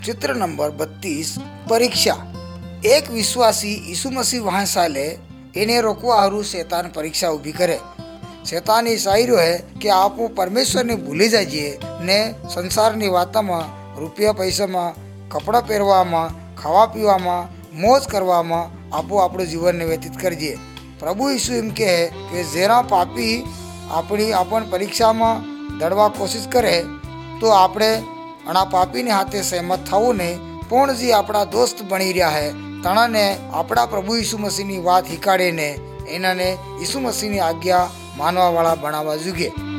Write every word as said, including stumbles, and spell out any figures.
चित्र नंबर बत्तीस परीक्षा। एक विश्वासी यीशु मसीह वहां साले એને રોકવા હારું શેતાન પરીક્ષા ઊભી કરે। શેતાન એ સાયરો હે કે આપો પરમેશ્વરને ભૂલી જાઈએ ને સંસારની વાતોમાં, રૂપિયા પૈસામાં, કપડાં પહેરવામાં, ખાવા પીવામાં, મોજ કરવામાં આપો આપણું જીવનને વ્યતીત કરીએ। પ્રભુ ઈસુ એમ કહે કે જરા પાપી આપણી આપણ પરીક્ષામાં દડવા કોશિશ કરે તો આપણે આ પાપીને હાથે સહેમત થવું નહીં, પણ જે આપણા દોસ્ત બની રહ્યા હે તણાને આપણા પ્રભુ ઈસુ મસીહની વાત હિકાડીને એનાને ઈસુ મસીહની આજ્ઞા માનવાવાળા બનાવવા જોઈએ।